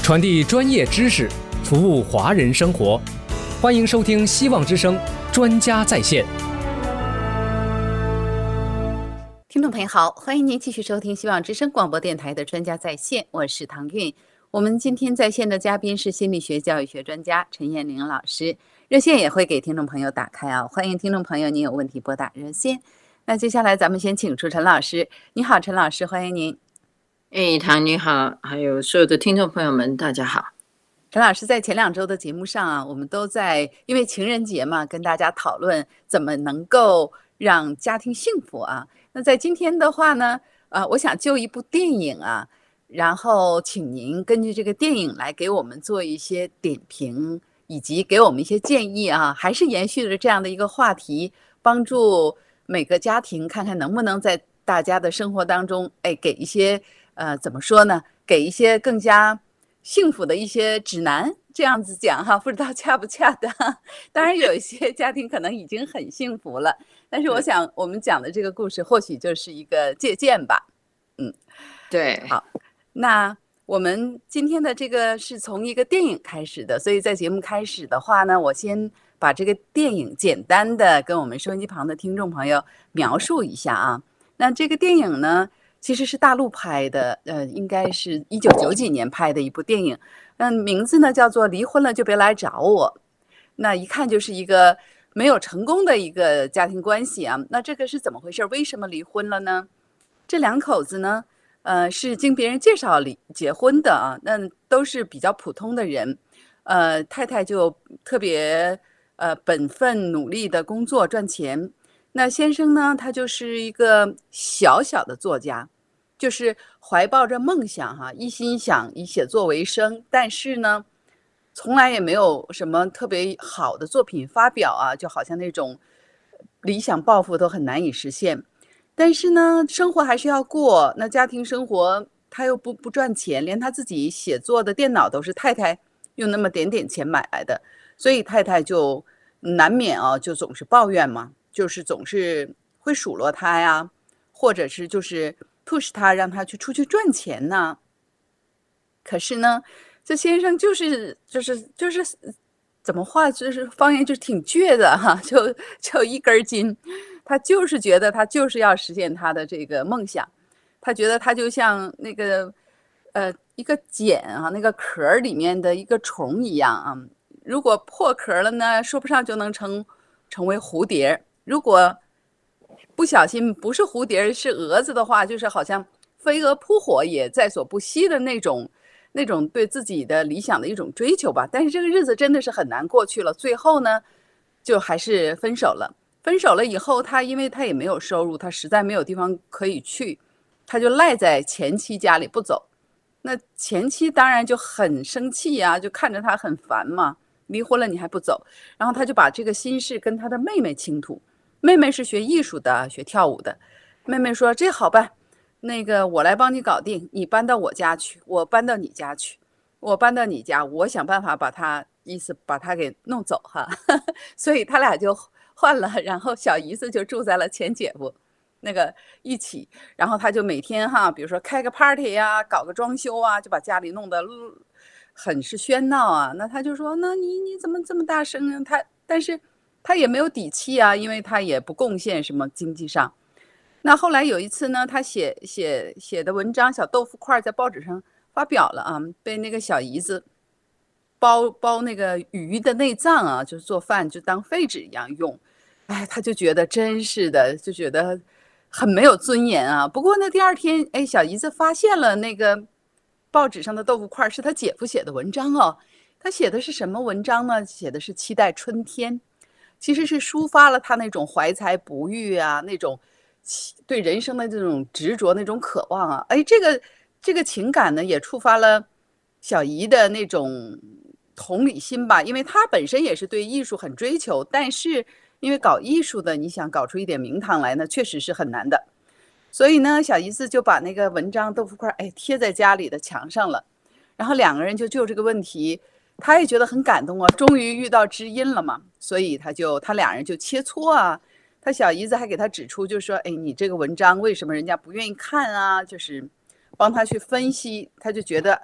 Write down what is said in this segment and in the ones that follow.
传递专业知识，服务华人生活。欢迎收听希望之声专家在线。 听众朋友好，欢迎您继续收听希望之声广播电台的专家在线，我是唐韵。我们今天在线的嘉宾是心理学教育学专家陈彦玲老师，热线也会给听众朋友打开啊，欢迎听众朋友您有问题拨打热线。那接下来咱们先请出陈老师。你好，陈老师，欢迎您。 唐你好，还有所有的听众朋友们，大家好。 陈老师在前2周的节目上啊，我们都在因为情人节嘛，跟大家讨论怎么能够让家庭幸福啊。那在今天的话呢，我想就一部电影啊，然后请您根据这个电影来给我们做一些点评，以及给我们一些建议啊，还是延续着这样的一个话题，帮助每个家庭看看能不能在大家的生活当中，给一些怎么说呢？给一些更加幸福的一些指南，这样子讲哈，不知道恰不恰当。当然有一些家庭可能已经很幸福了，但是我想我们讲的这个故事或许就是一个借鉴吧。 对， 好，那我们今天的这个是从一个电影开始的，所以在节目开始的话呢，我先把这个电影简单的跟我们收音机旁的听众朋友描述一下啊。那这个电影呢，其实是大陆拍的，应该是1990几年拍的一部电影，名字呢叫做《离婚了就别来找我》。那一看就是一个没有成功的一个家庭关系啊。那这个是怎么回事？为什么离婚了呢？这2口子呢，是经别人介绍结婚的啊，那都是比较普通的人。太太就特别本分努力的工作赚钱。那先生呢，他就是一个小小的作家，就是怀抱着梦想哈，一心想以写作为生，但是呢，从来也没有什么特别好的作品发表啊，就好像那种理想抱负都很难以实现。但是呢，生活还是要过，那家庭生活他又不赚钱，连他自己写作的电脑都是太太用那么点点钱买来的，所以太太就难免啊，就总是抱怨嘛。就是总是会数落他呀，或者是就是 push 他，让他出去赚钱呢。可是呢，这先生就是怎么话，就是方言就是挺倔的哈，就一根筋，他就是觉得他就是要实现他的这个梦想，他觉得他就像那个一个茧啊，那个壳里面的一个虫一样啊，如果破壳了呢，说不上就能成为蝴蝶。如果不小心不是蝴蝶是蛾子的话，就是好像飞蛾扑火也在所不惜的那种对自己的理想的一种追求吧。但是这个日子真的是很难过去了，最后呢就还是分手了。分手了以后，因为他也没有收入，他实在没有地方可以去，他就赖在前妻家里不走。那前妻当然就很生气啊，就看着他很烦嘛，离婚了你还不走。然后他就把这个心事跟他的妹妹倾吐。妹妹是学艺术的，学跳舞的。妹妹说：“这好办，那个我来帮你搞定，你搬到我家去，我搬到你家去，我搬到你家，我想办法把他给弄走哈。”所以他俩就换了，然后小姨子就住在了前姐夫那个一起，然后他就每天哈，比如说开个 party 呀，搞个装修啊，就把家里弄得很是喧闹啊。那他就说：“那你怎么这么大声啊？”但是他也没有底气啊，因为他也不贡献什么经济上。那后来有一次呢，他写的文章小豆腐块在报纸上发表了啊，被那个小姨子包那个鱼的内脏啊，就是做饭就当废纸一样用。他就觉得真是的，就觉得很没有尊严啊。不过呢，第2天小姨子发现了那个报纸上的豆腐块是他姐夫写的文章哦。他写的是什么文章呢？写的是期待春天。其实是抒发了他那种怀才不遇啊，那种对人生的这种执着，那种渴望啊。这个情感呢，也触发了小姨的那种同理心吧，因为他本身也是对艺术很追求，但是因为搞艺术的，你想搞出一点名堂来呢，确实是很难的。所以呢，小姨子就把那个文章豆腐块贴在家里的墙上了，然后2个人就这个问题。他也觉得很感动啊，终于遇到知音了嘛，所以他2人就切磋啊。他小姨子还给他指出，就说：“你这个文章为什么人家不愿意看啊？”就是帮他去分析。他就觉得，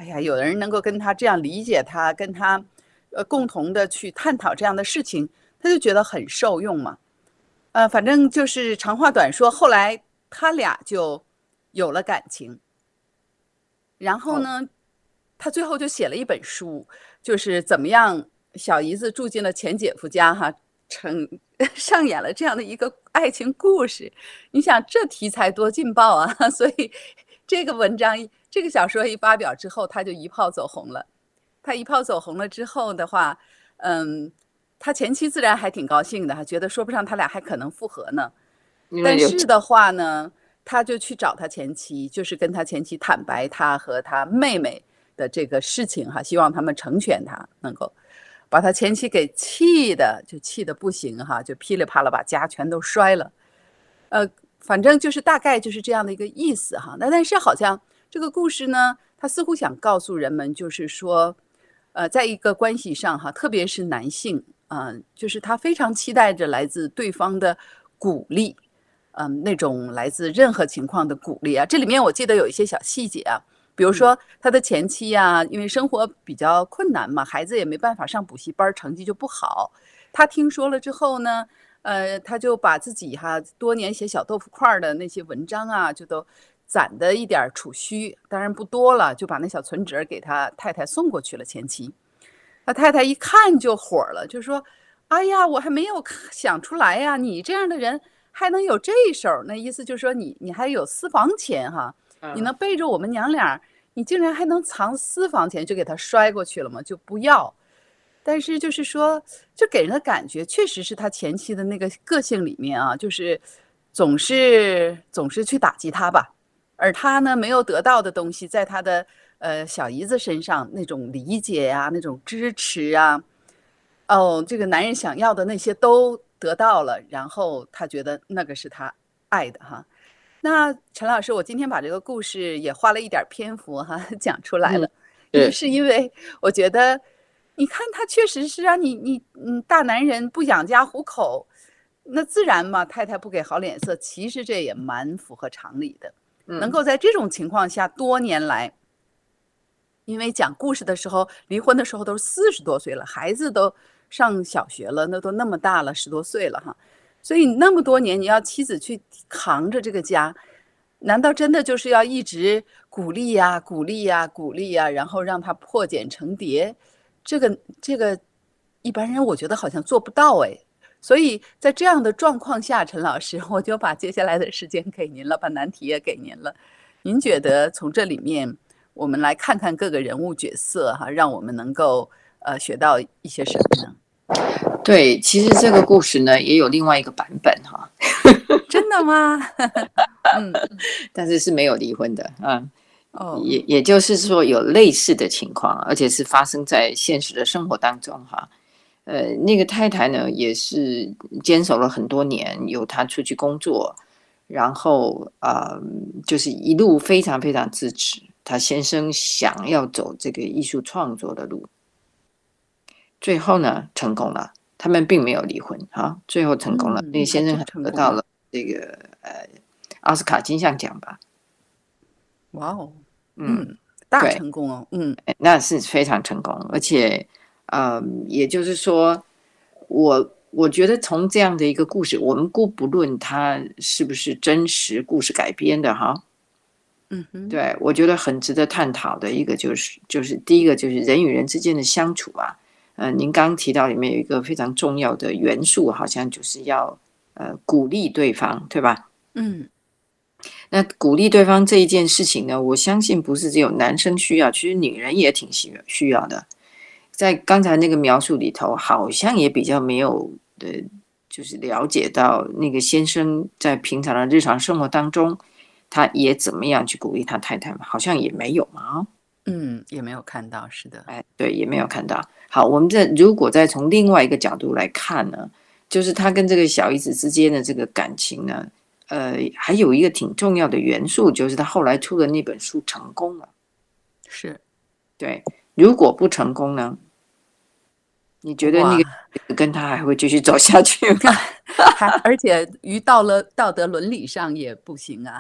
哎呀，有的人能够跟他这样理解他，跟他共同的去探讨这样的事情，他就觉得很受用嘛。反正就是长话短说，后来他俩就有了感情。然后呢，他最后就写了一本书，就是怎么样小姨子住进了前姐夫家哈，上演了这样的一个爱情故事。你想这题材多劲爆啊！所以这个文章、这个小说一发表之后，他就一炮走红了。他一炮走红了之后的话，他前妻自然还挺高兴的，还觉得说不上他俩还可能复合呢。但是的话呢，他就去找他前妻，就是跟他前妻坦白他和他妹妹的这个事情哈，希望他们成全他，能够把他前妻给气的不行哈，就噼里啪啦把家全都摔了。反正就是大概就是这样的一个意思哈。但是好像这个故事呢，他似乎想告诉人们，就是说，在一个关系上哈，特别是男性，就是他非常期待着来自对方的鼓励。那种来自任何情况的鼓励啊，这里面我记得有一些小细节啊，比如说他的前妻啊，因为生活比较困难嘛，孩子也没办法上补习班，成绩就不好。他听说了之后呢，他就把自己多年写小豆腐块的那些文章啊，就都攒的一点储蓄，当然不多了，就把那小存折给他太太送过去了。前妻，他太太一看就火了，就说：“哎呀，我还没有想出来呀，你这样的人。”还能有这一手，那意思就是说你还有私房钱哈，你能背着我们娘俩，你竟然还能藏私房钱，就给他摔过去了嘛，就不要。但是就是说，就给人的感觉确实是他前妻的那个个性里面啊，就是总是去打击他吧，而他呢没有得到的东西，在他的小姨子身上那种理解啊，那种支持啊，这个男人想要的那些都得到了，然后他觉得那个是他爱的哈。那陈老师，我今天把这个故事也花了一点篇幅哈讲出来了，也是因为我觉得，你看他确实是让你大男人不养家糊口，那自然嘛，太太不给好脸色，其实这也蛮符合常理的。能够在这种情况下多年来，因为讲故事的时候，离婚的时候都是40多岁了，孩子都上小学了，那都那么大了，10多岁了哈，所以那么多年你要妻子去扛着这个家，难道真的就是要一直鼓励呀、鼓励呀、鼓励呀，然后让他破茧成蝶？这个一般人我觉得好像做不到哎。所以在这样的状况下，陈老师，我就把接下来的时间给您了，把难题也给您了。您觉得从这里面，我们来看看各个人物角色哈，让我们能够学到一些什么呢？ 对，其实这个故事呢也有另外一个版本哈。 真的吗？ 但是没有离婚的啊。也就是说有类似的情况，而且是发生在现实的生活当中哈。那个太太呢也是坚守了很多年，有她出去工作，然后就是一路非常非常支持她先生想要走这个艺术创作的路，最后呢成功了，他们并没有离婚哈，最后成功了。那个先生还得到了这个奥斯卡金像奖吧。 哇哦，大成功哦， 那是非常成功，而且也就是说，我觉得从这样的一个故事，我们姑不论它是不是真实故事改编的哈，对，我觉得很值得探讨的一个就是第一个就是人与人之间的相处啊，您刚提到里面有一个非常重要的元素，好像就是要鼓励对方，对吧？那鼓励对方这一件事情呢，我相信不是只有男生需要，其实女人也挺需要的。在刚才那个描述里头，好像也比较没有就是了解到那个先生在平常的日常生活当中，他也怎么样去鼓励他太太嘛？好像也没有嘛。 也没有看到，是的。 对，也没有看到。好，我们如果再从另外一个角度来看呢，就是他跟这个小姨子之间的这个感情呢。还有一个挺重要的元素，就是他后来出的那本书成功了。 是， 对。如果不成功呢？你觉得那个跟他还会继续走下去吗？ 而且于道德伦理上也不行啊。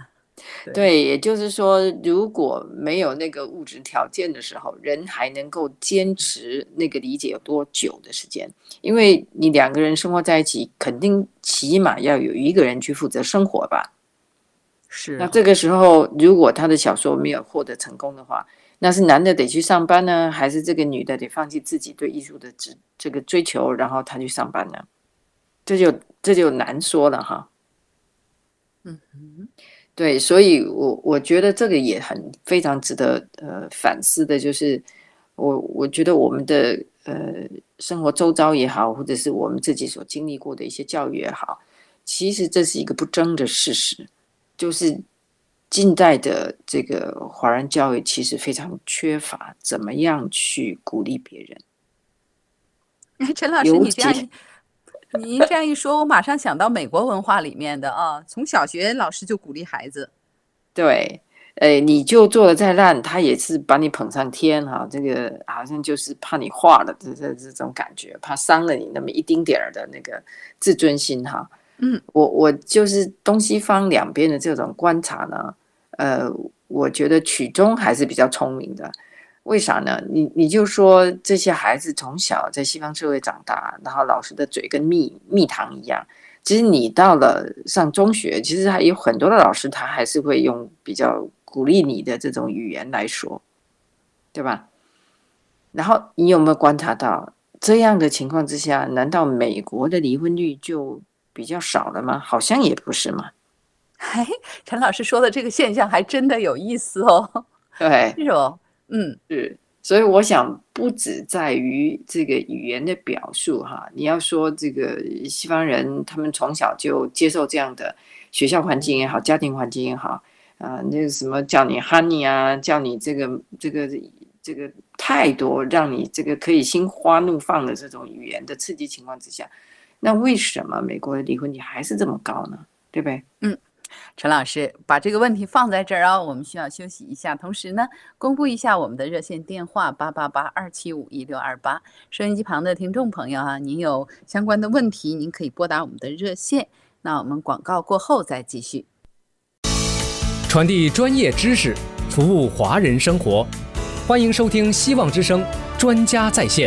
对，也就是说，如果没有那个物质条件的时候，人还能够坚持那个理解有多久的时间？因为你两个人生活在一起，肯定起码要有一个人去负责生活吧。 是、 那这个时候，如果他的小说没有获得成功的话，那是男的得去上班呢，还是这个女的得放弃自己对艺术的这个追求，然后他去上班呢？这就难说了哈。对，所以我觉得这个也非常值得反思的，就是我觉得我们的生活周遭也好，或者是我们自己所经历过的一些教育也好，其实这是一个不争的事实，就是近代的这个华人教育其实非常缺乏怎么样去鼓励别人。 陈老师，你这样一说，我马上想到美国文化里面的啊，从小学老师就鼓励孩子。 对，你就做的再烂，他也是把你捧上天哈。这个好像就是怕你化了这种感觉，怕伤了你那么一丁点儿的那个自尊心哈。我就是东西方两边的这种观察呢，我觉得曲中还是比较聪明的。为啥呢？你就说这些孩子从小在西方社会长大，然后老师的嘴跟蜜糖一样。其实你到了上中学，其实还有很多的老师，他还是会用比较鼓励你的这种语言来说，对吧？然后你有没有观察到这样的情况之下，难道美国的离婚率就比较少了吗？好像也不是嘛。 陈老师说的这个现象还真的有意思哦。 对， 是哦。 是，所以我想不只在于这个语言的表述哈，你要说这个西方人他们从小就接受这样的学校环境也好，家庭环境也好，那个什么叫你 honey 啊，叫你这个太多，让你这个可以心花怒放的这种语言的刺激情况之下，那为什么美国的离婚率还是这么高呢？对不对？ 陈老师把这个问题放在这儿啊，我们需要休息一下。同时呢，公布一下我们的热线电话888-275-1628。收音机旁的听众朋友啊，您有相关的问题，您可以拨打我们的热线。那我们广告过后再继续。 传递专业知识，服务华人生活。欢迎收听希望之声专家在线。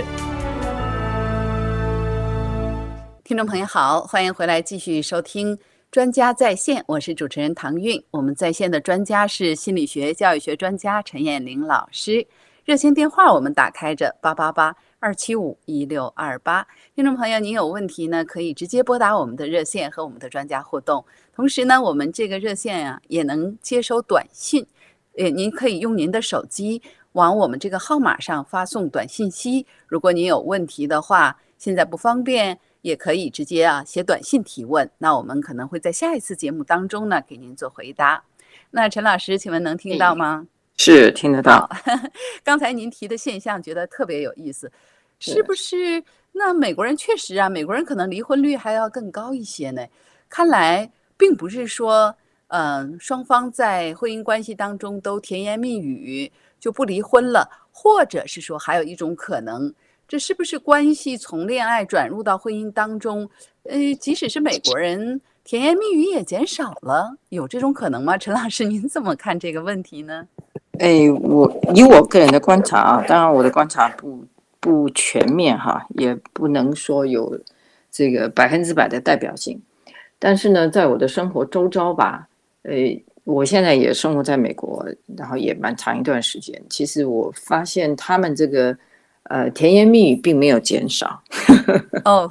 听众朋友好，欢迎回来继续收听专家在线，我是主持人唐韵。我们在线的专家是心理学教育学专家陈燕玲老师。热线电话我们打开着888-275-1628。听众朋友，您有问题呢，可以直接拨打我们的热线和我们的专家互动。同时呢，我们这个热线啊也能接收短信，您可以用您的手机往我们这个号码上发送短信息。如果您有问题的话，现在不方便，也可以直接写短信提问，那我们可能会在下一次节目当中呢给您做回答。那陈老师，请问能听到吗？ 是听得到。 刚才您提的现象觉得特别有意思，是不是？那美国人确实啊，美国人可能离婚率还要更高一些呢。看来并不是说双方在婚姻关系当中都甜言蜜语就不离婚了，或者是说还有一种可能，这是不是关系从恋爱转入到婚姻当中，即使是美国人甜言蜜语也减少了，有这种可能吗？陈老师，您怎么看这个问题呢？ 以我个人的观察啊，当然我的观察不全面哈，也不能说有这个100%的代表性。但是呢，在我的生活周遭吧，我现在也生活在美国，然后也蛮长一段时间。其实我发现他们这个甜言蜜语并没有减少。 哦，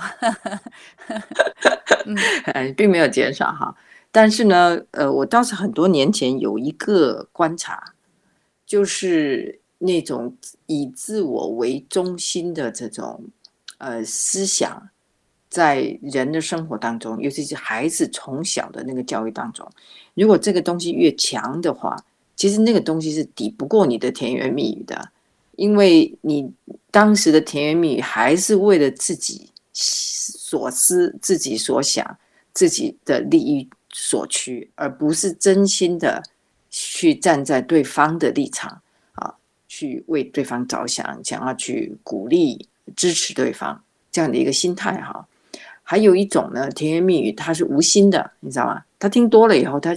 并没有减少哈。但是呢，我倒是很多年前有一个观察，就是那种以自我为中心的这种思想，在人的生活当中，尤其是孩子从小的那个教育当中，如果这个东西越强的话，其实那个东西是抵不过你的甜言蜜语的，因为你当时的甜言蜜语还是为了自己所思、自己所想、自己的利益所趋，而不是真心的去站在对方的立场啊，去为对方着想，想要去鼓励、支持对方这样的一个心态还有一种呢，甜言蜜语它是无心的，你知道吗？他听多了以后，他就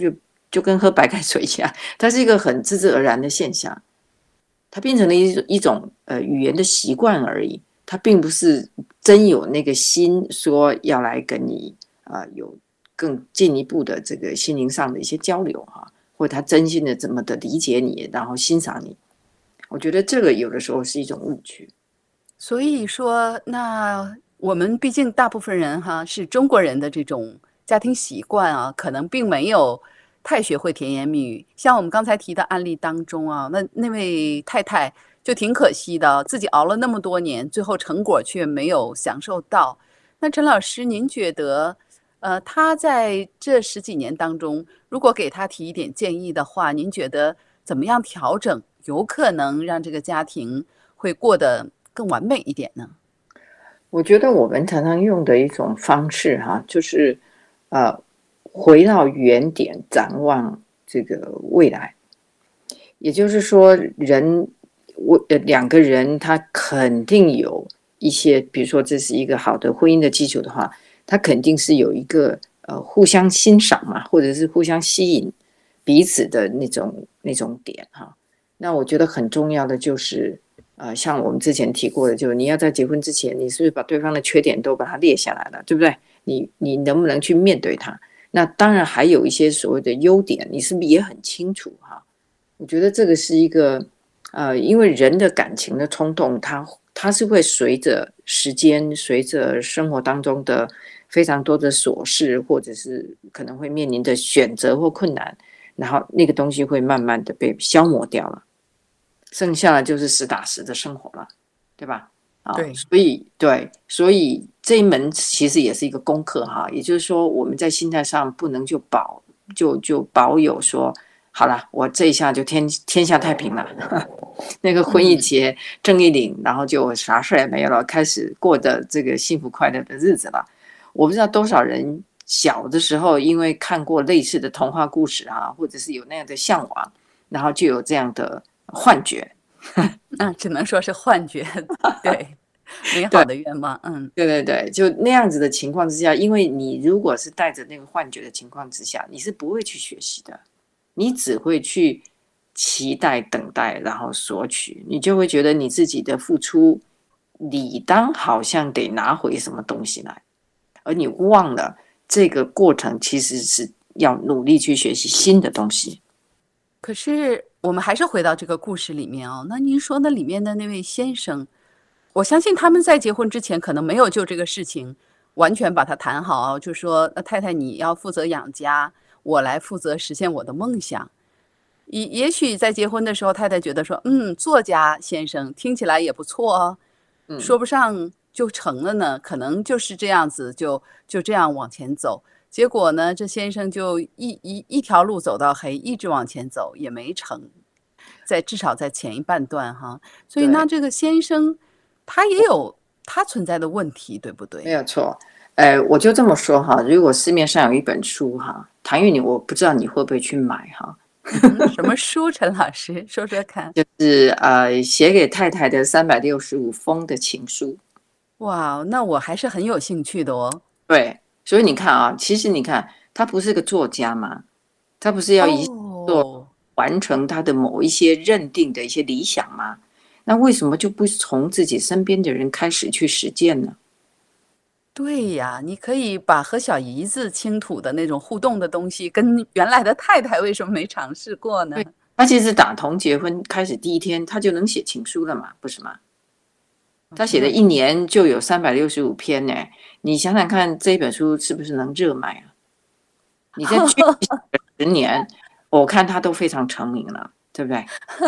就跟喝白开水一样，它是一个很自然而然的现象，它变成了一种语言的习惯而已，它并不是真有那个心说要来跟你有更进一步的这个心灵上的一些交流哈，或者他真心的怎么的理解你，然后欣赏你。我觉得这个有的时候是一种误区。 所以说，那我们毕竟大部分人哈是中国人的这种家庭习惯啊，可能并没有太学会甜言蜜语。像我们刚才提的案例当中啊，那位太太就挺可惜的，自己熬了那么多年，最后成果却没有享受到。那陈老师，您觉得，他在这10几年当中，如果给他提一点建议的话，您觉得怎么样调整，有可能让这个家庭会过得更完美一点呢？ 我觉得我们常常用的一种方式哈，就是回到原点，展望这个未来。也就是说，两个人他肯定有一些，比如说这是一个好的婚姻的基础的话，他肯定是有一个互相欣赏嘛，或者是互相吸引彼此的那种点哈。那我觉得很重要的就是像我们之前提过的，就是你要在结婚之前，你是不是把对方的缺点都把它列下来了，对不对？你能不能去面对它？那当然还有一些所谓的优点，你是不是也很清楚哈？我觉得这个是一个因为人的感情的冲动，它是会随着时间，随着生活当中的非常多的琐事，或者是可能会面临的选择或困难，然后那个东西会慢慢的被消磨掉了，剩下的就是实打实的生活了，对吧？ 对， 所以这一门其实也是一个功课哈，也就是说我们在心态上不能就保有说好了，我这一下就天下太平了，那个婚一结正一领，然后就啥事也没有了，开始过的这个幸福快乐的日子了。我不知道多少人小的时候因为看过类似的童话故事啊，或者是有那样的向往，然后就有这样的幻觉。 只能说是幻觉，对，美好的愿望， 对，就那样子的情况之下，因为你如果是带着那个幻觉的情况之下，你是不会去学习的，你只会去期待、等待，然后索取，你就会觉得你自己的付出理当好像得拿回什么东西来，而你忘了这个过程其实是要努力去学习新的东西。 可是我们还是回到这个故事里面哦。那您说那里面的那位先生，我相信他们在结婚之前可能没有就这个事情完全把它谈好，就说太太你要负责养家，我来负责实现我的梦想。也许在结婚的时候，太太觉得说，作家先生听起来也不错哦，说不上就成了呢，可能就是这样子，就这样往前走。结果呢，这先生就一条路走到黑，一直往前走也没成，至少在前一半段哈。所以那这个先生他也有他存在的问题，对不对？ 没有错。我就这么说哈，如果市面上有一本书哈，唐玉你我不知道你会不会去买哈。 什么书？陈老师说说看。 就是写给太太的365封的情书。 哇，那我还是很有兴趣的哦。 对，所以你看啊，其实你看他不是个作家嘛，他不是要完成他的某一些认定的一些理想吗？那为什么就不从自己身边的人开始去实践呢？ 对呀，你可以把和小姨子倾吐的那种互动的东西，跟原来的太太为什么没尝试过呢？ 他其实打从结婚开始第一天，他就能写情书了嘛，不是吗？他写了1年就有365篇呢，你想想看，这本书是不是能热卖啊？你在去10年，我看他都非常成名了，对不对？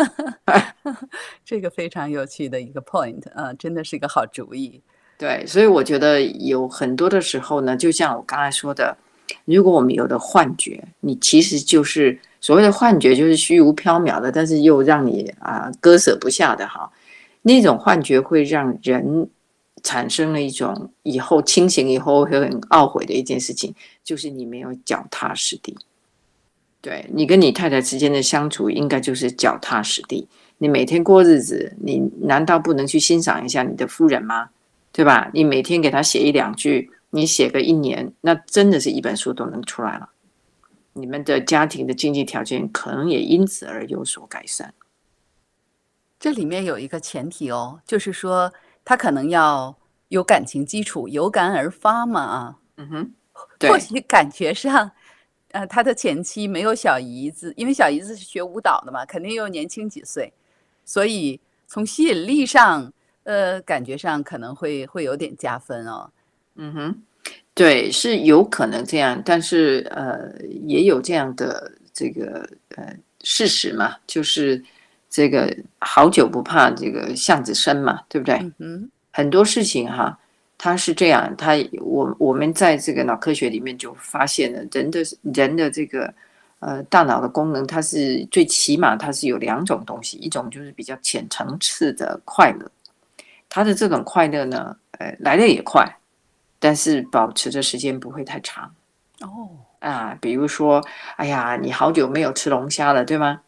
这个非常有趣的一个 point 真的是一个好主意。 对，所以我觉得有很多的时候呢，就像我刚才说的，如果我们有的幻觉，你其实就是所谓的幻觉，就是虚无缥缈的，但是又让你割舍不下的哈。那种幻觉会让人产生了一种以后清醒以后会很懊悔的一件事情，就是你没有脚踏实地。对，你跟你太太之间的相处应该就是脚踏实地。你每天过日子，你难道不能去欣赏一下你的夫人吗？对吧？你每天给她写1-2句，你写个1年，那真的是一本书都能出来了。 你们的家庭的经济条件可能也因此而有所改善。 这里面有一个前提哦，就是说他可能要有感情基础，有感而发嘛啊。或许感觉上，他的前妻没有小姨子，因为小姨子是学舞蹈的嘛，肯定又年轻几岁，所以从吸引力上，感觉上可能会有点加分哦。 对，是有可能这样，但是也有这样的这个事实嘛，就是这个好久不怕这个巷子深嘛，对不对？很多事情哈，它是这样，我们在这个脑科学里面就发现了人的这个大脑的功能，它是最起码它是有2种东西，一种就是比较浅层次的快乐，它的这种快乐呢，来得也快。但是保持的时间不会太长比如说，哎呀，你好久没有吃龙虾了，对吗？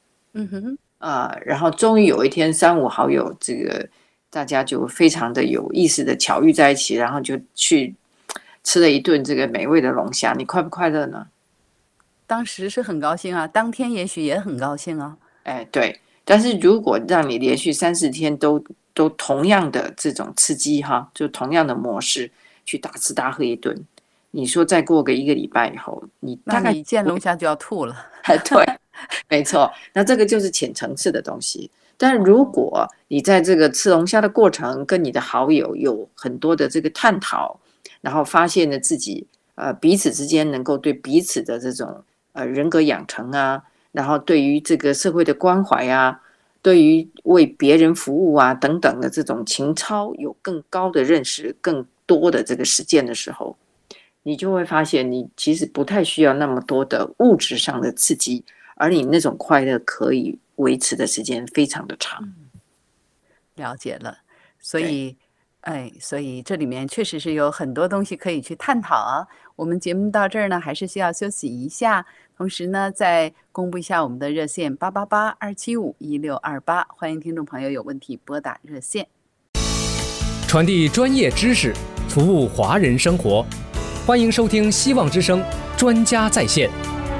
然后终于有一天3、5好友，这个大家就非常的有意思的巧遇在一起，然后就去吃了一顿这个美味的龙虾，你快不快乐呢？ 当时是很高兴啊，当天也许也很高兴啊。 对，但是如果让你连续3、4天都同样的这种刺激哈，就同样的模式。去大吃大喝一顿，你说再过个1个礼拜以后，你大概一见龙虾就要吐了。 对，没错。那这个就是浅层次的东西。但如果你在这个吃龙虾的过程，跟你的好友有很多的这个探讨，然后发现了自己彼此之间能够对彼此的这种人格养成啊，然后对于这个社会的关怀啊，对于为别人服务啊等等的这种情操有更高的认识，更多的这个实践的时候，你就会发现你其实不太需要那么多的物质上的刺激，而你那种快乐可以维持的时间非常的长。 了解了，所以这里面确实是有很多东西可以去探讨啊。我们节目到这儿呢，还是需要休息一下，同时呢，再公布一下我们的热线888-275-1628，欢迎听众朋友有问题拨打热线。 传递专业知识，服务华人生活，欢迎收听希望之声专家在线。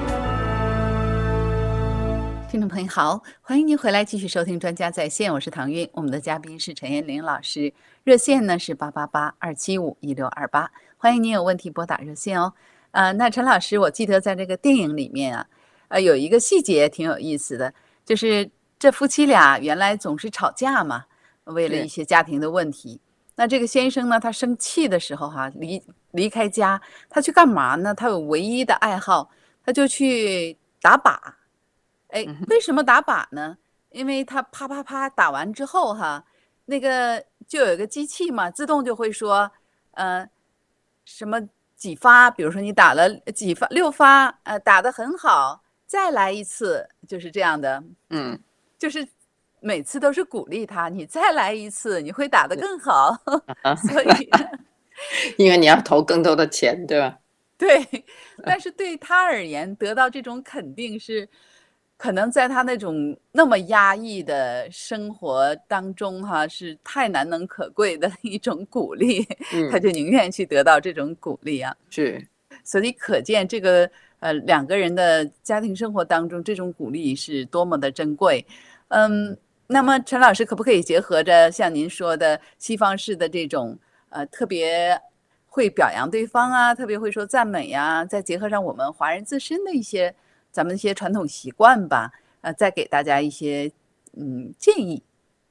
听众朋友好，欢迎您回来继续收听专家在线，我是唐韵，我们的嘉宾是陈彦玲老师，热线呢是888-275-1628，欢迎您有问题拨打热线哦。那陈老师，我记得在这个电影里面有一个细节挺有意思的，就是这夫妻俩原来总是吵架嘛，为了一些家庭的问题。那这个先生呢，他生气的时候离开家，他去干嘛呢？他有唯一的爱好，他就去打靶。为什么打靶呢？因为他啪啪啪打完之后那个就有一个机器嘛，自动就会说，什么几发，比如说你打了几发，6发，打得很好，再来一次，就是这样的。就是每次都是鼓励他，你再来一次，你会打得更好。所以， 因为你要投更多的钱，对吧？ 对，但是对他而言，得到这种肯定是。可能在他那种那么压抑的生活当中是太难能可贵的一种鼓励，他就宁愿去得到这种鼓励啊。 是， 所以可见这个2个人的家庭生活当中，这种鼓励是多么的珍贵。那么陈老师可不可以结合着像您说的西方式的这种特别会表扬对方啊，特别会说赞美啊，再结合上我们华人自身的咱们一些传统习惯吧，再给大家一些建议。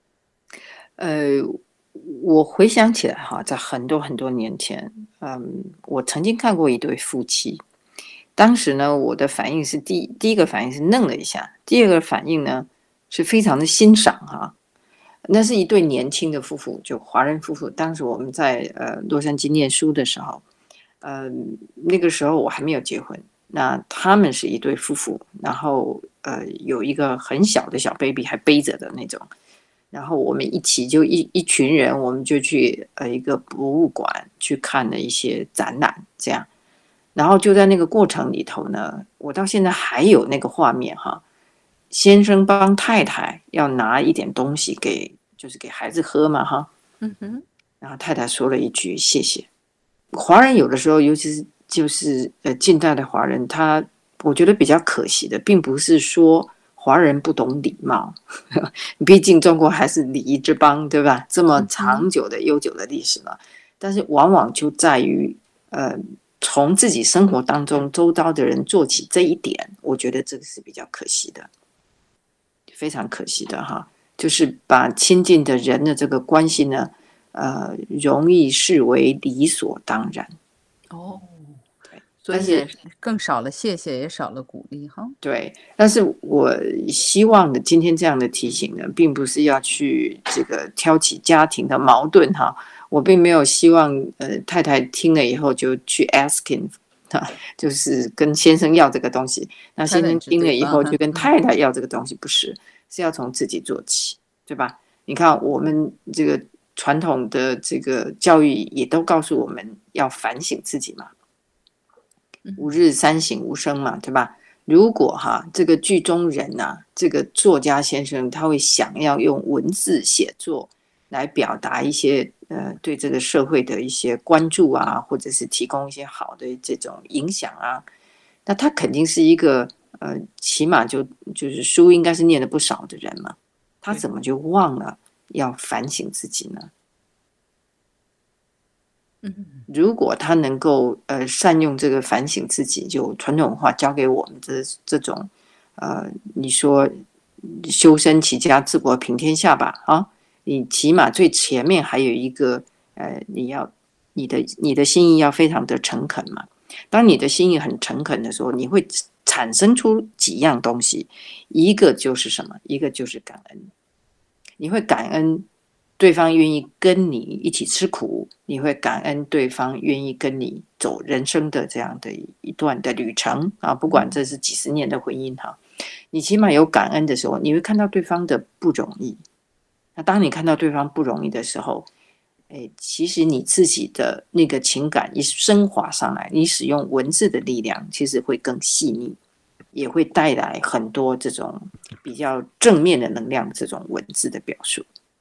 我回想起来在很多很多年前，我曾经看过一对夫妻，当时呢，我的反应是第一个反应是愣了一下，第二个反应呢是非常的欣赏那是一对年轻的夫妇，就华人夫妇。当时我们在洛杉矶念书的时候，那个时候我还没有结婚。那他们是一对夫妇，然后有一个很小的小 baby 还背着的那种，然后我们一起就一群人，我们就去一个博物馆去看了一些展览，这样，然后就在那个过程里头呢，我到现在还有那个画面先生帮太太要拿一点东西就是给孩子喝嘛然后太太说了一句谢谢。华人有的时候，尤其是就是近代的华人，他我觉得比较可惜的，并不是说华人不懂礼貌，毕竟中国还是礼仪之邦，对吧？这么长久的悠久的历史了，但是往往就在于从自己生活当中周遭的人做起这一点，我觉得这个是比较可惜的，非常可惜的哈。就是把亲近的人的这个关系呢，容易视为理所当然。 哦， 对， 所以也更少了谢谢，也少了鼓励哈。 对，但是我希望的今天这样的提醒呢，并不是要去这个挑起家庭的矛盾哈。我并没有希望太太听了以后就去 asking 就是跟先生要这个东西，那先生听了以后就跟太太要这个东西，不是，是要从自己做起，对吧？你看我们这个传统的这个教育也都告诉我们要反省自己嘛，吾日三省吾身嘛，对吧？如果这个剧中人啊，这个作家先生他会想要用文字写作来表达一些对这个社会的一些关注啊，或者是提供一些好的这种影响啊，那他肯定是一个起码就是书应该是念了不少的人嘛，他怎么就忘了要反省自己呢？如果他能够善用这个反省自己，就传统文化教给我们的这种你说修身齐家治国平天下吧啊，你起码最前面还有一个你的心意要非常的诚恳嘛。当你的心意很诚恳的时候，你会产生出几样东西，一个就是什么？一个就是感恩，你会感恩对方愿意跟你一起吃苦，你会感恩对方愿意跟你走人生的这样的一段的旅程啊，不管这是几十年的婚姻哈，你起码有感恩的时候，你会看到对方的不容易。那当你看到对方不容易的时候，其实你自己的那个情感一升华上来，你使用文字的力量，其实会更细腻，也会带来很多这种比较正面的能量，这种文字的表述。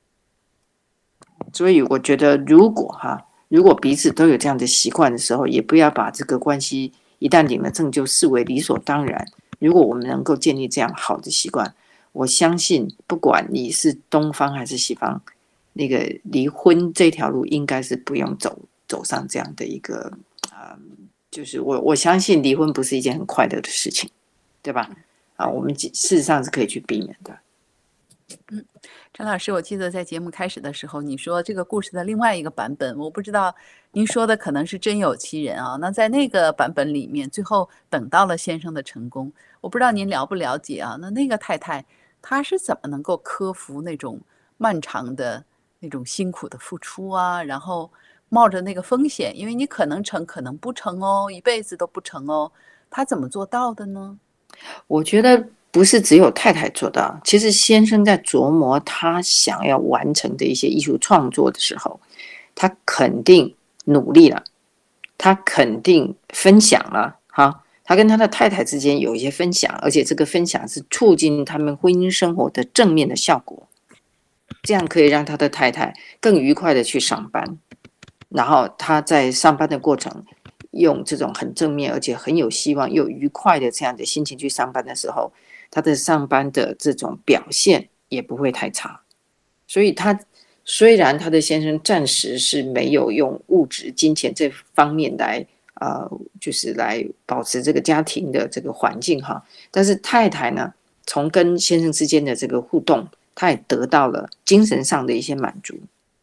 所以我觉得如果彼此都有这样的习惯的时候，也不要把这个关系一旦领了证就视为理所当然。如果我们能够建立这样好的习惯，我相信不管你是东方还是西方，那个离婚这条路应该是不用走上这样的一个就是我相信离婚不是一件很快乐的事情，对吧？我们事实上是可以去避免的。 张老师，我记得在节目开始的时候，你说这个故事的另外一个版本，我不知道您说的可能是真有其人啊。那在那个版本里面，最后等到了先生的成功，我不知道您了不了解啊？那个太太她是怎么能够克服那种漫长的那种辛苦的付出啊，然后冒着那个风险，因为你可能成，可能不成哦，一辈子都不成哦，她怎么做到的呢？ 我觉得不是只有太太做到，其实先生在琢磨他想要完成的一些艺术创作的时候，他肯定努力了，他肯定分享了哈，他跟他的太太之间有一些分享，而且这个分享是促进他们婚姻生活的正面的效果，这样可以让他的太太更愉快的去上班，然后他在上班的过程用这种很正面而且很有希望又愉快的这样的心情去上班的时候，他的上班的这种表现也不会太差。所以他虽然他的先生暂时是没有用物质金钱这方面来就是来保持这个家庭的这个环境哈，但是太太呢，从跟先生之间的这个互动，她也得到了精神上的一些满足。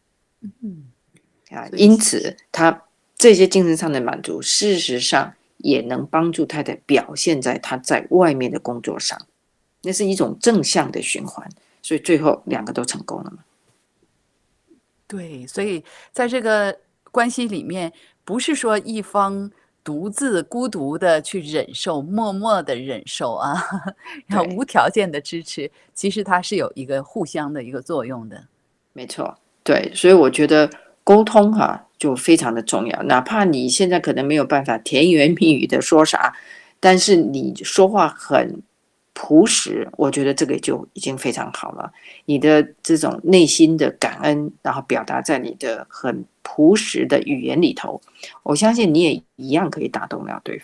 因此他这些精神上的满足，事实上也能帮助太太表现在他在外面的工作上，那是一种正向的循环，所以最后两个都成功了嘛。 对，所以在这个关系里面，不是说一方独自孤独的去忍受，默默的忍受啊，然后无条件的支持，其实它是有一个互相的一个作用的。 没错，对，所以我觉得沟通就非常的重要，哪怕你现在可能没有办法甜言蜜语的说啥，但是你说话很朴实，我觉得这个就已经非常好了。你的这种内心的感恩，然后表达在你的很朴实的语言里头，我相信你也一样可以打动了对方。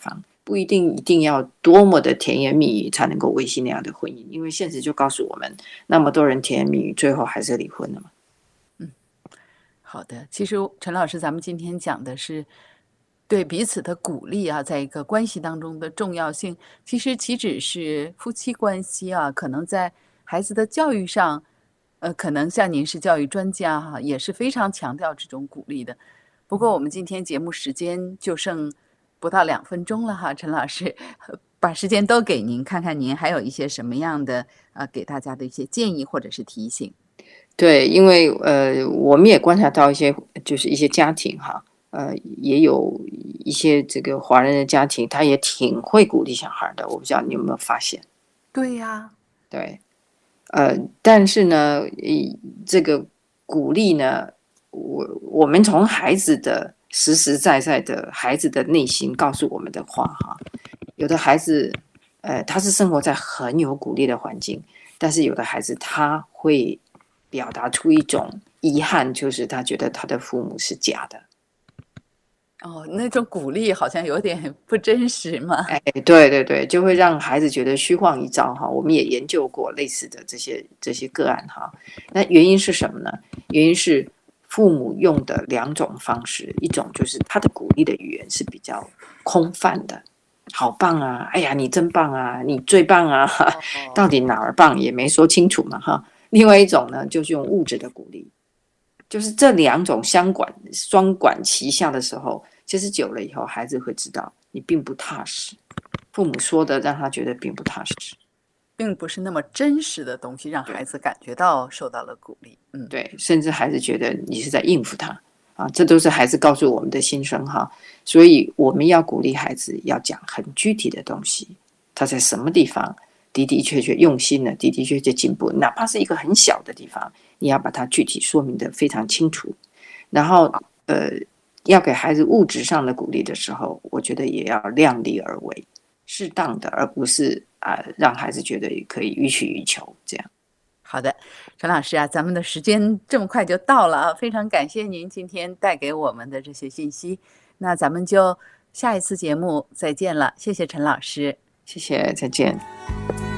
不一定要多么的甜言蜜语才能够维系那样的婚姻，因为现实就告诉我们，那么多人甜言蜜语，最后还是离婚了嘛。 好的，其实陈老师，咱们今天讲的是对彼此的鼓励啊，在一个关系当中的重要性。其实岂止是夫妻关系啊，可能在孩子的教育上，可能像您是教育专家哈，也是非常强调这种鼓励的。不过我们今天节目时间就剩不到2分钟了哈，陈老师，把时间都给您，看看您还有一些什么样的给大家的一些建议或者是提醒。 对，因为我们也观察到一些，就是一些家庭哈，也有一些这个华人的家庭，他也挺会鼓励小孩的。我不知道你有没有发现？ 对呀， 对，但是呢，这个鼓励呢，我们从孩子的实实在在的孩子的内心告诉我们的话哈，有的孩子，他是生活在很有鼓励的环境，但是有的孩子他会表达出一种遗憾，就是他觉得他的父母是假的。 哦，那种鼓励好像有点不真实嘛。 对对对，就会让孩子觉得虚晃一招哈。我们也研究过类似的这些个案哈。那原因是什么呢？原因是父母用的2种方式，一种就是他的鼓励的语言是比较空泛的，好棒啊，哎呀你真棒啊，你最棒啊，到底哪儿棒也没说清楚嘛哈。另外一种呢，就是用物质的鼓励。就是这2种双管齐下的时候，其实久了以后，孩子会知道你并不踏实，父母说的让他觉得并不踏实， 并不是那么真实的东西，让孩子感觉到受到了鼓励。 对，甚至孩子觉得你是在应付他啊，这都是孩子告诉我们的心声哈。所以我们要鼓励孩子，要讲很具体的东西，他在什么地方的的确确用心了，的的确确进步，哪怕是一个很小的地方，你要把它具体说明得非常清楚。然后要给孩子物质上的鼓励的时候，我觉得也要量力而为，适当的，而不是让孩子觉得可以予取予求这样。 好的，陈老师啊，咱们的时间这么快就到了啊，非常感谢您今天带给我们的这些信息。那咱们就下一次节目再见了，谢谢陈老师。 谢谢，再见。